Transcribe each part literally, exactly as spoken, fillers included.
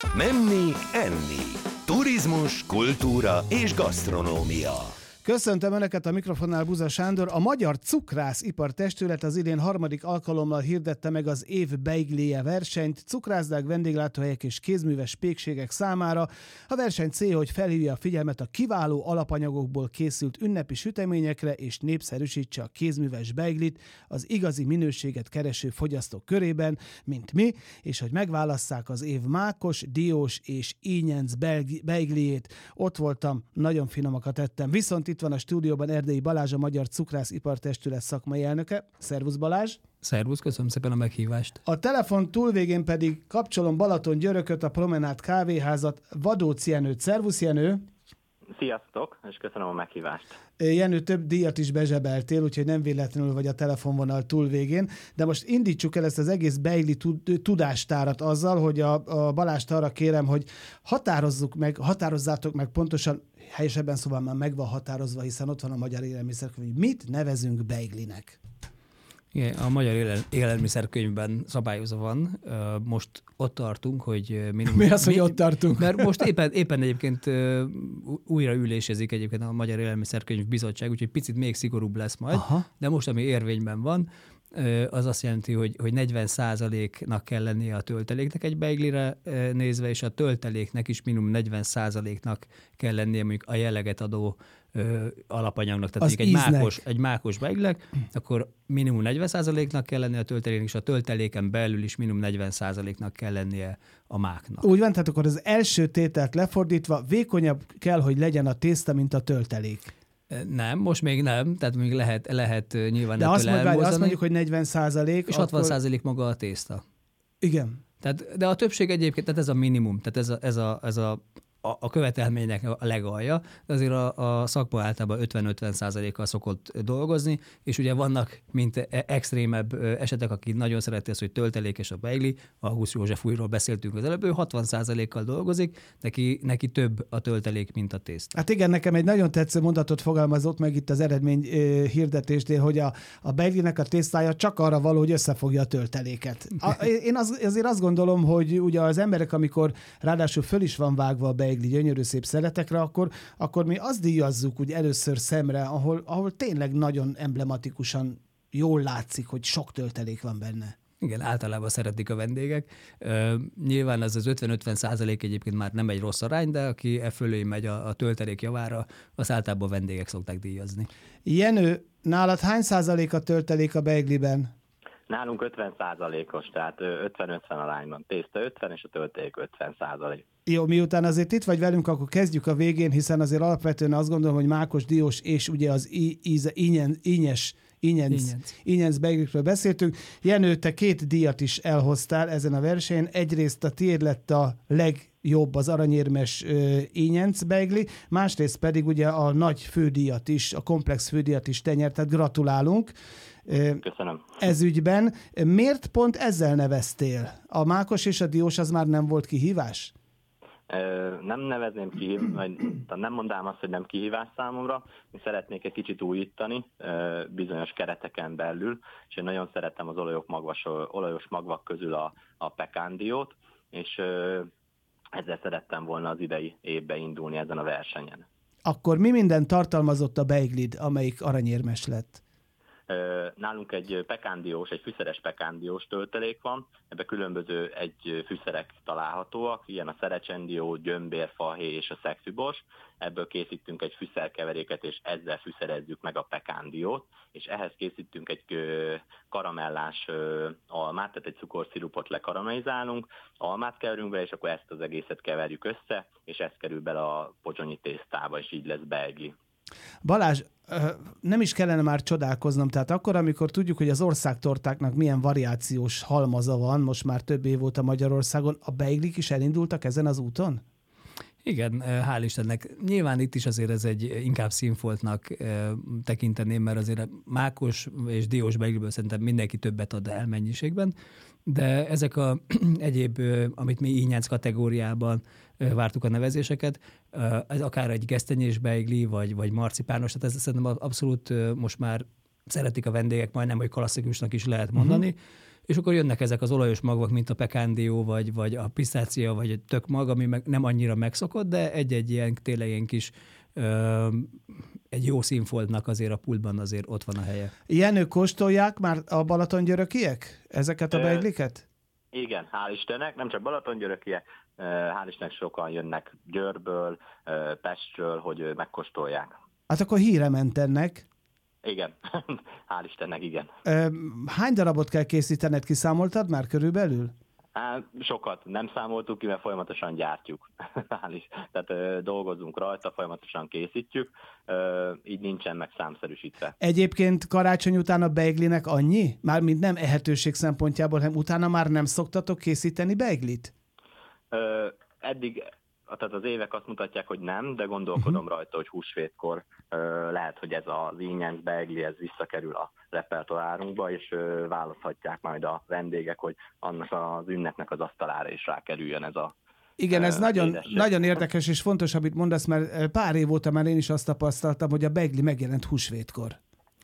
Menni, enni. Turizmus, kultúra és gasztronómia. Köszöntöm Önöket, a mikrofonnál Buza Sándor. A Magyar Cukrászipar Testület az idén harmadik alkalommal hirdette meg az év beiglije versenyt cukrászdák, vendéglátóhelyek és kézműves pékségek számára. A verseny célja, hogy felhívja a figyelmet a kiváló alapanyagokból készült ünnepi süteményekre és népszerűsítse a kézműves beiglit az igazi minőséget kereső fogyasztók körében, mint mi, és hogy megválasszák az év mákos, diós és ínyenc beiglijét. Ott voltam, nagyon finomakat ettem. Viszont itt van a stúdióban Erdélyi Balázs, a Magyar Cukrászipar Testület szakmai elnöke. Szervusz Balázs! Szervusz, köszönöm szépen a meghívást! A telefon túlvégén pedig kapcsolom Balaton-Györököt, a Promenád kávéházat, Vadóc Jenőt. Szervusz Jenő! Sziasztok, és köszönöm a meghívást. Jenő, több díjat is bezsebeltél, úgyhogy nem véletlenül vagy a telefonvonal túlvégén, de most indítsuk el ezt az egész beigli tudástárat azzal, hogy a, a Balást arra kérem, hogy határozzuk meg, határozzátok meg pontosan, helyesebben szóval már meg van határozva, hiszen ott van a Magyar Élelmiszerkönyv. Mit nevezünk beiglinek? Igen, a Magyar Élelmiszerkönyvben szabályozva van. Most ott tartunk, hogy... Minimum, Mi az, hogy ott tartunk? Mert most éppen, éppen egyébként újra ülésezik egyébként a Magyar Élelmiszerkönyv Bizottság, úgyhogy picit még szigorúbb lesz majd. Aha. De most, ami érvényben van, az azt jelenti, hogy, hogy negyven százaléknak kell lennie a tölteléknek egy beiglire nézve, és a tölteléknek is minimum negyven százaléknak kell lennie mondjuk a jelleget adó ö, alapanyagnak. Tehát egy mákos, egy mákos beiglek, akkor minimum negyven százaléknak kell lennie a tölteléknek, és a tölteléken belül is minimum negyven százaléknak kell lennie a máknak. Úgy van, tehát akkor az első tételt lefordítva vékonyabb kell, hogy legyen a tészta, mint a töltelék. Nem, most még nem, tehát még lehet, lehet nyilván de azt, mondjuk, azt mondjuk, hogy negyven százalék. És hatvan százalék akkor... maga a tészta. Igen. Tehát, de a többség egyébként, tehát ez a minimum, tehát ez a, ez a, ez a A, a követelménynek a legalja, de azért a, a szakma általában ötven-ötven százalékkal szokott dolgozni, és ugye vannak, mint extrémebb esetek, akik nagyon szereti azt, hogy töltelékes a beigli, a Húsz József újról beszéltünk az előbb, ő hatvan százalékkal dolgozik, neki, neki több a töltelék, mint a tészta. Hát igen, nekem egy nagyon tetsző mondatot fogalmazott meg itt az eredmény hirdetésnél, hogy a, a beiglinek a tésztája csak arra való, hogy összefogja a tölteléket. A, én az, azért azt gondolom, hogy ugye az emberek, amikor ráadásul föl is van vágva a beigli, gyönyörű szép szeletekre, akkor, akkor mi azt díjazzuk úgy először szemre, ahol, ahol tényleg nagyon emblematikusan jól látszik, hogy sok töltelék van benne. Igen, általában szeretik a vendégek. Uh, nyilván az az ötven-ötven százalék egyébként már nem egy rossz arány, de aki e fölé megy a, a töltelék javára, az általában a vendégek szokták díjazni. Jenő, nálad hány százalék a töltelék a beigliben? Nálunk ötven százalékos, tehát ötven-ötven arányban. Tészta ötven és a töltelék ötven százalék. Jó, miután azért itt vagy velünk, akkor kezdjük a végén, hiszen azért alapvetően azt gondolom, hogy mákos, diós és ugye az íze, ínyen, ínyes, ínyenc, ínyenc beiglikről beszéltünk. Jenő, te két díjat is elhoztál ezen a versenyen. Egyrészt a tiéd lett a legjobb, az aranyérmes uh, ínyenc beigli, másrészt pedig ugye a nagy fődíjat is, a komplex fődíjat is te nyerted. Gratulálunk. Köszönöm. Ez ügyben. Miért pont ezzel neveztél? A mákos és a diós az már nem volt kihívás? Nem nevezném kihívás, vagy nem mondanám azt, hogy nem kihívás számomra. Mi szeretnék egy kicsit újítani bizonyos kereteken belül, és én nagyon szeretem az olajos, magvas, olajos magvak közül a, a pekándiót, és ezzel szerettem volna az idei évbe indulni ezen a versenyen. Akkor mi minden tartalmazott a beiglid, amelyik aranyérmes lett? Nálunk egy pekándiós, egy fűszeres pekándiós töltelék van, ebben különböző egy fűszerek találhatóak, ilyen a szerecsendió, gyömbér, fahéj és a szegfűbors. Ebből készítünk egy fűszerkeveréket, és ezzel fűszerezzük meg a pekándiót, és ehhez készítünk egy karamellás almát, tehát egy cukorszirupot lekaramellizálunk, almát keverünk bele, és akkor ezt az egészet keverjük össze, és ez kerül bele a pozsonyi tésztába, és így lesz beigli. Balázs, nem is kellene már csodálkoznom, tehát akkor, amikor tudjuk, hogy az országtortáknak milyen variációs halmaza van, most már több év óta Magyarországon, a beiglik is elindultak ezen az úton? Igen, hál' Istennek. Nyilván itt is azért ez egy inkább színfoltnak tekinteném, mert azért mákos és diós beigliből szerintem mindenki többet ad el mennyiségben, de ezek a egyéb, amit mi ínyenc kategóriában vártuk a nevezéseket, ez akár egy gesztenyés beigli, vagy, vagy marcipános, tehát ez szerintem abszolút most már szeretik a vendégek, majdnem, hogy klasszikusnak is lehet mondani. Uh-huh. és akkor jönnek ezek az olajos magvak, mint a pekándió, vagy, vagy a pisztácia, vagy egy tök mag, ami meg nem annyira megszokott, de egy-egy ilyen tényleg ilyen kis ö, egy jó színfoltnak azért a pultban azért ott van a helye. Jenő, kóstolják már a balatongyörökiek ezeket a beigliket? Igen, hál' Istennek, nem csak balatongyörökiek, hál' Istennek sokan jönnek Győrből, Pestről, hogy megkóstolják. Hát akkor híre ment ennek. Igen, hál' Istennek, igen. Hány darabot kell készítened, kiszámoltad már körülbelül? Hát, sokat nem számoltuk ki, mert folyamatosan gyártjuk. Tehát ö, dolgozunk rajta, folyamatosan készítjük, ö, így nincsen meg számszerűsítve. Egyébként karácsony után a beiglinek annyi? Mármint nem ehetőség szempontjából, hanem utána már nem szoktatok készíteni beiglit? Ö, eddig, tehát az évek azt mutatják, hogy nem, de gondolkodom uh-huh. rajta, hogy húsvétkor ö, lehet, hogy ez az ingyenc beigli, ez visszakerül a repertoárunkba, és ö, választhatják majd a vendégek, hogy annak az ünnepnek az asztalára is rákerüljön ez a Igen, ez nagyon, nagyon érdekes és fontos, amit mondasz, mert pár év óta már én is azt tapasztaltam, hogy a beigli megjelent húsvétkor.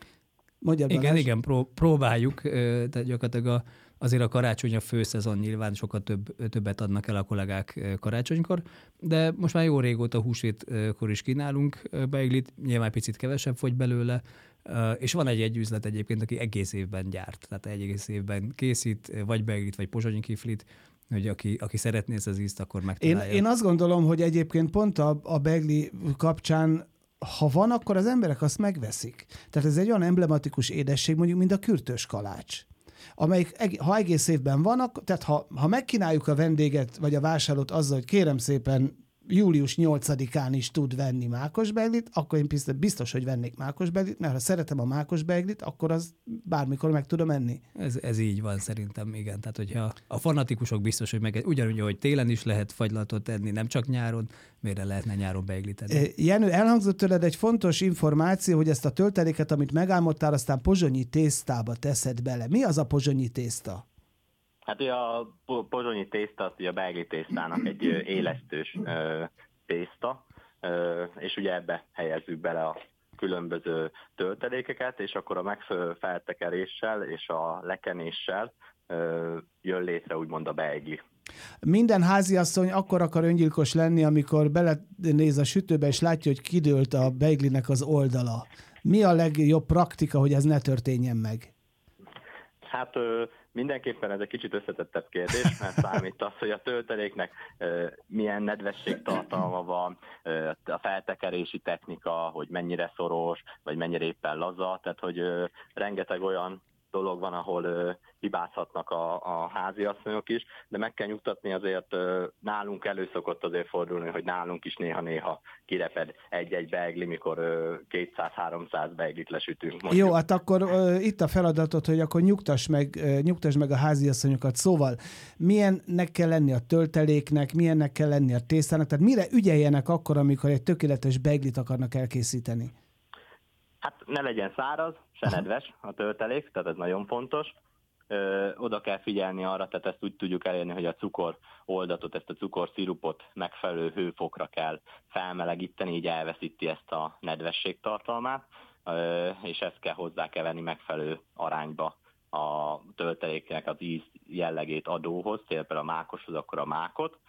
Mondja, igen, igen, pró- próbáljuk, tehát gyakorlatilag a, azért a karácsony a főszezon, nyilván sokkal több, többet adnak el a kollégák karácsonykor, de most már jó régóta húsvétkor is kínálunk beiglit, nyilván picit kevesebb fogy belőle, és van egy-egy üzlet egyébként, aki egész évben gyárt, tehát egész évben készít, vagy beiglit, vagy pozsonyi kiflit, hogy aki, aki szeretné ezt az ízt, akkor megtalálja. Én, én azt gondolom, hogy egyébként pont a, a beigli kapcsán, ha van, akkor az emberek azt megveszik. Tehát ez egy olyan emblematikus édesség, mondjuk, mint a kürtös kalács, amelyik, ha egész évben van, akkor, tehát ha, ha megkínáljuk a vendéget, vagy a vásárlót azzal, hogy kérem szépen július nyolcadikán is tud venni mákosbeiglit, akkor én biztos, hogy vennék mákosbeiglit, mert ha szeretem a mákosbeiglit, akkor az bármikor meg tudom enni. Ez, ez így van szerintem, igen. Tehát, hogyha a fanatikusok biztos, hogy meg ugyanúgy, hogy télen is lehet fagylatot enni, nem csak nyáron, miért lehetne nyáron beiglit enni? Jenő, elhangzott tőled egy fontos információ, hogy ezt a tölteléket, amit megálmodtál, aztán pozsonyi tésztába teszed bele. Mi az a pozsonyi tészta? Hát ugye a pozsonyi tészta, az ugye a beigli tésztának egy élesztős ö, tészta, ö, és ugye ebbe helyezzük bele a különböző töltelékeket, és akkor a megfelelő feltekeréssel és a lekenéssel ö, jön létre úgymond a beigli. Minden háziasszony akkor akar öngyilkos lenni, amikor belenéz a sütőbe, és látja, hogy kidőlt a beiglinek az oldala. Mi a legjobb praktika, hogy ez ne történjen meg? Hát ö, mindenképpen ez egy kicsit összetettebb kérdés, mert számít az, hogy a tölteléknek ö, milyen nedvességtartalma van, ö, a feltekerési technika, hogy mennyire szoros, vagy mennyire éppen laza, tehát hogy ö, rengeteg olyan dolog van, ahol ö, hibázhatnak a, a háziasszonyok is, de meg kell nyugtatni azért, ö, nálunk elő szokott azért fordulni, hogy nálunk is néha-néha kireped egy-egy beigli, mikor ö, kétszáz-háromszáz beiglit lesütünk. Mondjuk. Jó, hát akkor ö, itt a feladatod, hogy akkor nyugtass meg, ö, nyugtass meg a háziasszonyokat. Szóval milyennek kell lenni a tölteléknek, milyennek kell lenni a tésztának, tehát mire ügyeljenek akkor, amikor egy tökéletes beiglit akarnak elkészíteni? Hát ne legyen száraz, se nedves a töltelék, tehát ez nagyon fontos. Ö, oda kell figyelni arra, tehát ezt úgy tudjuk elérni, hogy a cukor oldatot, ezt a cukorszirupot megfelelő hőfokra kell felmelegíteni, így elveszíti ezt a nedvességtartalmát, ö, és ezt kell hozzákeverni megfelelő arányba a tölteléknek az íz jellegét adóhoz, például a mákoshoz, akkor a mákot,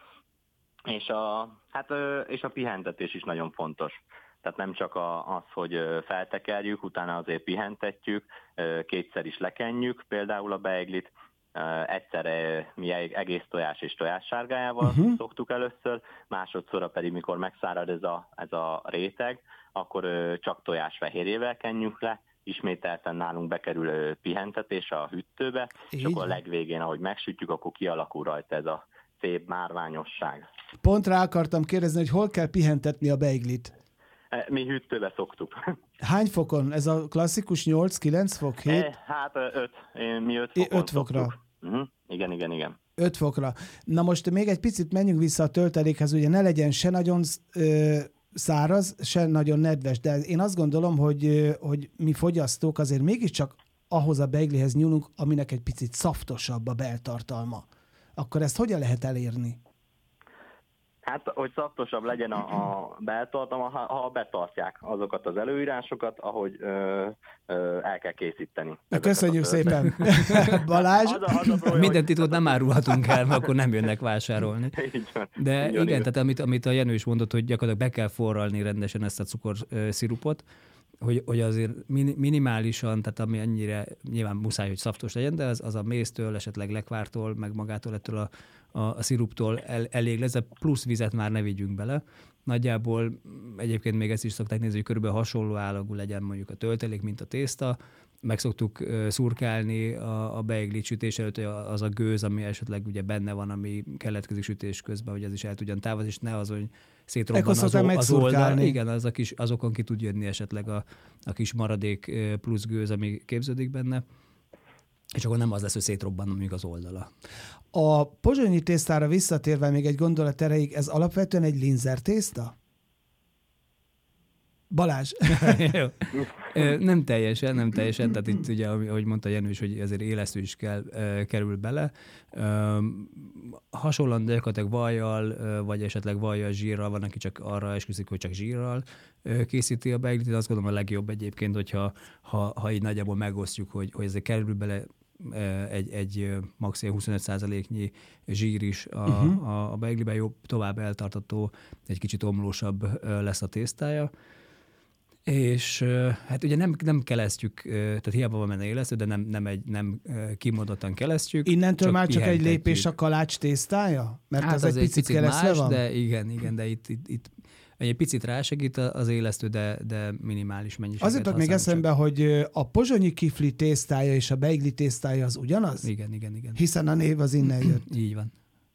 és a, hát, ö, és a pihentetés is nagyon fontos. Tehát nem csak az, hogy feltekerjük, utána azért pihentetjük, kétszer is lekenjük például a beiglit, egyszerre mi egész tojás és tojássárgájával uh-huh. szoktuk először, másodszorra pedig, mikor megszárad ez a, ez a réteg, akkor csak tojásfehérjével kenjük le, ismételten nálunk bekerül pihentetés a hűtőbe, és akkor a legvégén, ahogy megsütjük, akkor kialakul rajta ez a szép márványosság. Pont rá akartam kérdezni, hogy hol kell pihentetni a beiglit? Mi hűtőbe szoktuk. Hány fokon? Ez a klasszikus nyolc-kilenc fok? hét? E, hát öt. Mi öt fokon öt fokra. Uh-huh. Igen, igen, igen. öt fokra. Na most még egy picit menjünk vissza a töltelékhez, ugye ne legyen se nagyon ö, száraz, se nagyon nedves, de én azt gondolom, hogy, ö, hogy mi fogyasztók azért mégiscsak ahhoz a beiglihez nyúlunk, aminek egy picit szaftosabb a beltartalma. Akkor ezt hogyan lehet elérni? Hát, hogy szaftosabb legyen a, a beltartalma, ha, ha betartják azokat az előírásokat, ahogy ö, ö, el kell készíteni. Köszönjük szépen. Balázs? Az a, az a baj, Minden titkot nem árulhatunk el, mert akkor nem jönnek vásárolni. De igen, tehát amit, amit a Jenő is mondott, hogy gyakorlatilag be kell forralni rendesen ezt a cukorszirupot, hogy, hogy azért minimálisan, tehát ami ennyire nyilván muszáj, hogy szaftos legyen, de az, az a méztől, esetleg lekvártól, meg magától ettől a, a, a sziruptól el, elég lesz, de plusz vizet már ne vigyünk bele. Nagyjából egyébként még ezt is szokták nézni, hogy körülbelül hasonló állagú legyen mondjuk a töltelék, mint a tészta. Meg szoktuk uh, szurkálni a, a beiglit sütés előtt, hogy az a gőz, ami esetleg ugye benne van, ami keletkezik sütés közben, hogy az is el tudjon távozni, és ne az, hogy szétrobban az, az oldal. Igen, az a kis, azokon ki tud jönni esetleg a, a kis maradék plusz gőz, ami képződik benne, és akkor nem az lesz, hogy szétrobban mondjuk az oldala. A pozsonyi tésztára visszatérve még egy gondolat erejéig, ez alapvetően egy linzer tészta? Balázs. Nem teljesen, nem teljesen, tehát itt ugye, ahogy mondta Jenő is, hogy azért élesztő is kell, kerül bele. Hasonlóan gyakorlatilag vajjal, vagy esetleg vajjal, zsírral, van, aki csak arra esküszik, hogy csak zsírral készíti a beiglit. Azt gondolom a legjobb egyébként, hogyha ha, ha így nagyjából megosztjuk, hogy, hogy ezért kerül bele egy, egy maximum huszonöt százaléknyi zsír is a, uh-huh. a, a beigliben, jobb, tovább eltartató, egy kicsit omlósabb lesz a tésztája. És hát ugye nem, nem kelesztjük, tehát hiába van benne élesztő, de nem, nem, egy, nem kimondottan kelesztjük. Innentől csak már csak egy lépés a kalács tésztája? Mert hát az, az egy picit, picit más, van? De igen, igen, de itt, itt, itt egy picit rásegít az élesztő, de, de minimális mennyiséget. Azért még eszembe, hogy a pozsonyi kifli tésztája és a beigli tésztája az ugyanaz? Igen, igen, igen. Hiszen a név az innen jött. Így van.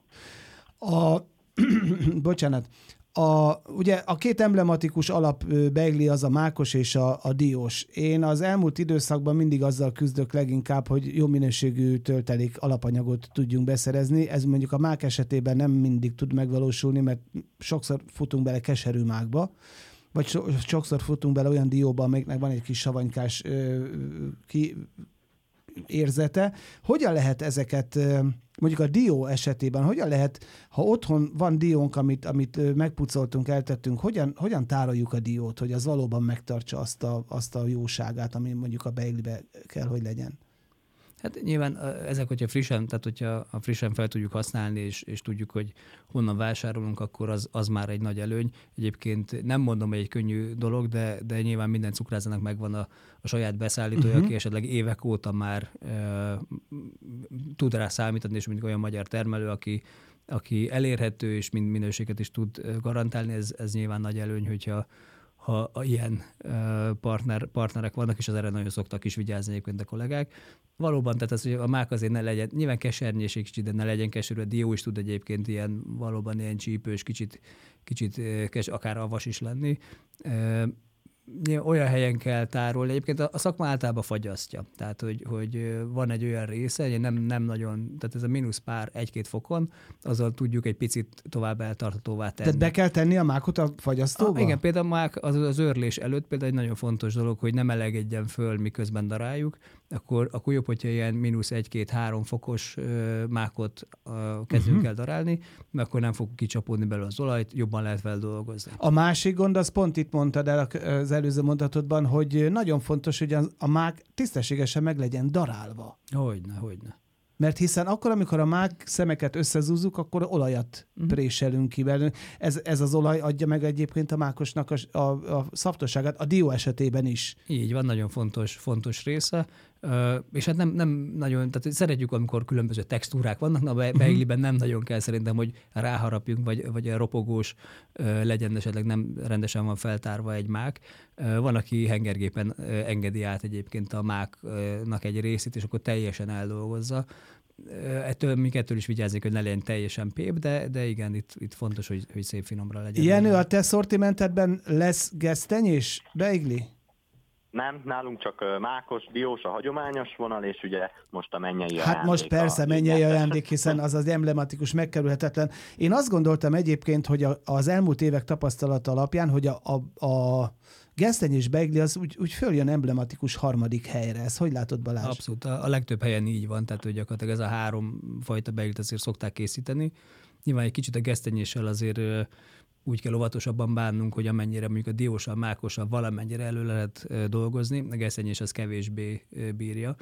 A, bocsánat. A, ugye a két emblematikus alap beigli az a mákos és a, a diós. Én az elmúlt időszakban mindig azzal küzdök leginkább, hogy jó minőségű töltelék alapanyagot tudjunk beszerezni. Ez mondjuk a mák esetében nem mindig tud megvalósulni, mert sokszor futunk bele keserű mákba, vagy so, sokszor futunk bele olyan dióba, amelyiknek van egy kis savanykás ö, ki, érzete. Hogyan lehet ezeket, mondjuk a dió esetében, hogyan lehet, ha otthon van diónk, amit, amit megpucoltunk, eltettünk, hogyan, hogyan tároljuk a diót, hogy az valóban megtartsa azt a, azt a jóságát, ami mondjuk a beiglibe kell, hogy legyen? Hát nyilván ezek, hogyha frissen, tehát hogyha a frissen fel tudjuk használni, és, és tudjuk, hogy honnan vásárolunk, akkor az, az már egy nagy előny. Egyébként nem mondom, hogy egy könnyű dolog, de, de nyilván minden cukrászdának megvan a, a saját beszállítója, uh-huh. aki esetleg évek óta már e, tud rá számítani, és mondjuk olyan magyar termelő, aki, aki elérhető, és mind minőséget is tud garantálni, ez, ez nyilván nagy előny, hogyha ha ilyen partner, partnerek vannak, és az erre nagyon szoktak is vigyázni egyébként a kollégák. Valóban, tehát az, hogy a mák azért ne legyen, nyilván kesernyéség kicsit, de ne legyen keserű, a dió is tud egyébként ilyen, valóban ilyen csípős, kicsit, kicsit kes, akár a vas is lenni. Olyan helyen kell tárolni. Egyébként a szakma általában fagyasztja. Tehát, hogy, hogy van egy olyan része, hogy nem, nem nagyon, tehát ez a mínusz pár egy-két fokon, azzal tudjuk egy picit tovább eltartatóvá tenni. Tehát be kell tenni a mákot a fagyasztóba? Ah, igen, például a mák az, az őrlés előtt például egy nagyon fontos dolog, hogy nem melegedjen föl, miközben daráljuk, akkor, akkor jobb, hogyha ilyen mínusz egy-két-három fokos ö, mákot ö, kezdünk uh-huh. el darálni, mert akkor nem fog kicsapódni belőle az olajt, jobban lehet vele dolgozni. A másik gond, az pont itt mondtad el az előző mondatodban, hogy nagyon fontos, hogy a, a mák tisztességesen meg legyen darálva. Hogyne, hogyne. Mert hiszen akkor, amikor a mák szemeket összezúzzuk, akkor olajat uh-huh. préselünk ki belőle. Ez, ez az olaj adja meg egyébként a mákosnak a, a, a szaftosságát, a dió esetében is. Így van, nagyon fontos, fontos része. Uh, és hát nem, nem nagyon, tehát szeretjük, amikor különböző textúrák vannak, na a beigliben nem nagyon kell szerintem, hogy ráharapjunk, vagy, vagy a ropogós uh, legyen, esetleg nem rendesen van feltárva egy mák. Uh, van, aki hengergépen uh, engedi át egyébként a máknak egy részét, és akkor teljesen eldolgozza. Uh, ettől, még ettől is vigyázni, hogy ne legyen teljesen pép, de, de igen, itt, itt fontos, hogy, hogy szép finomra legyen. Jenő, a te szortimentedben lesz gesztenyés beigli? Nem, nálunk csak mákos, diós, a hagyományos vonal, és ugye most a mennyei ajándék. Hát most persze mennyei ajándék, hiszen az az emblematikus, megkerülhetetlen. Én azt gondoltam egyébként, hogy az elmúlt évek tapasztalata alapján, hogy a, a, a gesztenyés beigli az úgy, úgy följön emblematikus harmadik helyre. Ez hogy látod, Balázs? Abszolút. A legtöbb helyen így van, tehát hogy gyakorlatilag ez a három fajta beiglit azért szokták készíteni. Nyilván egy kicsit a gesztenyéssel azért úgy kell óvatosabban bánnunk, hogy amennyire mondjuk a dióssal, mákossal valamennyire elő lehet dolgozni, a gesztenyés az kevésbé bírja.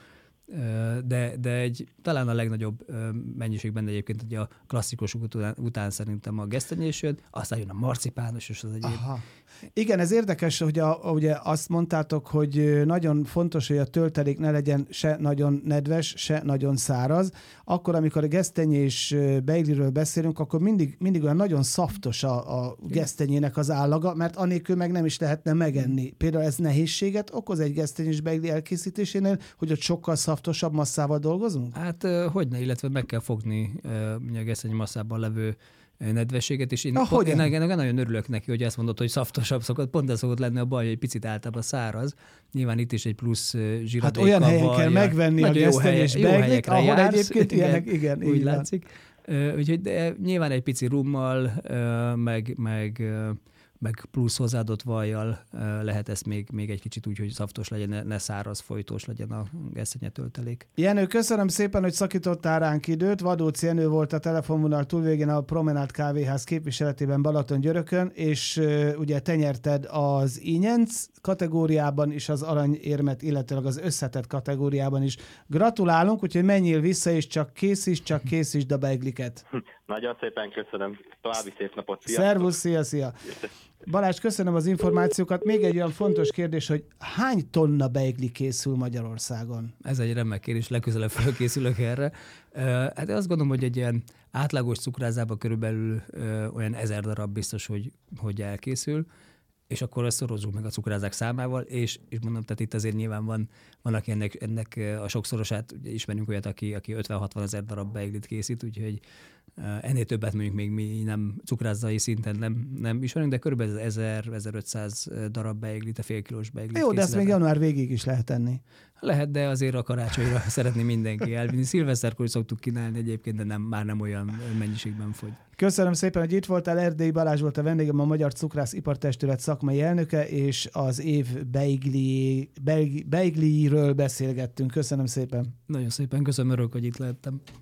De, de egy, talán a legnagyobb mennyiségben egyébként ugye a klasszikusok után, után szerintem a gesztenyés jön, aztán jön a marcipános, és az egyéb. Aha. Igen, ez érdekes, hogy a, ugye azt mondtátok, hogy nagyon fontos, hogy a töltelék ne legyen se nagyon nedves, se nagyon száraz. Akkor, amikor a gesztenyés beigliről beszélünk, akkor mindig, mindig olyan nagyon szaftos a, a gesztenyének az állaga, mert anélkül meg nem is lehetne megenni. Például ez nehézséget okoz egy gesztenyés beigli elkészítésénél, hogy ott sokkal szaftosabb masszával dolgozunk? Hát hogyne, illetve meg kell fogni a gesztenyi masszában levő nedvességet, és én, ah, pont, én nagyon örülök neki, hogy ezt mondod, hogy szaftosabb szokott, pont ez szokott lenni a baj, hogy egy picit általában száraz. Nyilván itt is egy plusz zsíradékkal. Hát olyan helyen kell megvenni a gesztenyés beiglit, ahol jársz, egyébként igen, ilyenek, igen, úgy látszik. Uh, úgyhogy de nyilván egy pici rummal, uh, meg, meg, uh, meg plusz hozzáadott vajjal uh, lehet ezt még, még egy kicsit úgy, hogy szaftos legyen, ne, ne száraz, folytós legyen a gesztenye töltelék. Jenő, köszönöm szépen, hogy szakítottál ránk időt. Vadóc Jenő volt a telefonvonal túlvégén a Promenade Kávéház képviseletében Balatongyörökön, és uh, ugye te nyerted az ínyenc kategóriában is az aranyérmet, illetőleg az összetett kategóriában is. Gratulálunk, úgyhogy menjél vissza, és csak készíts, csak készítsd a beigliket. Nagyon szépen köszönöm. További szép napot. Sziasztok. Szervusz, szia, szia. Balázs, köszönöm az információkat. Még egy olyan fontos kérdés, hogy hány tonna beigli készül Magyarországon? Ez egy remek kérdés, legközelebb felkészülök erre. Hát azt gondolom, hogy egy ilyen átlagos cukrázában körülbelül olyan ezer darab biztos, hogy, hogy elkészül, és akkor ezt szorozzuk meg a cukrázák számával, és, és mondom, tehát itt azért nyilván van, van aki ennek, ennek a sokszorosát, ugye ismerünk olyat, aki, aki ötven-hatvan ezer darab beiglit készít, úgyhogy ennél többet mondjuk még mi nem cukrázzai szinten nem, nem ismerünk, de körülbelül ezer-ezerötszáz darab beiglit, a félkilós beiglit. Jó, de ezt még január végig is lehet tenni. Lehet, de azért a karácsonyra szeretné mindenki elvinni. Szilveszterkor is szoktuk kínálni egyébként, de nem, már nem olyan mennyiségben fogy. Köszönöm szépen, hogy itt voltál. Erdélyi Balázs volt a vendégem, a Magyar Cukrász Ipartestület szakmai elnöke, és az év beigli, beigli, beigliről beszélgettünk. Köszönöm szépen. Nagyon szépen köszönöm, örülök, hogy itt lehettem.